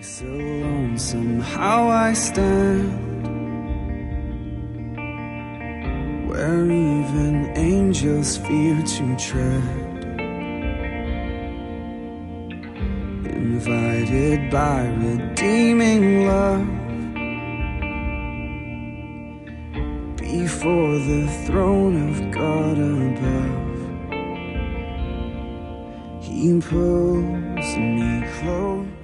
So lonesome how I stand, where even angels fear to tread, invited by redeeming love, before the throne of God above. He pulls me close,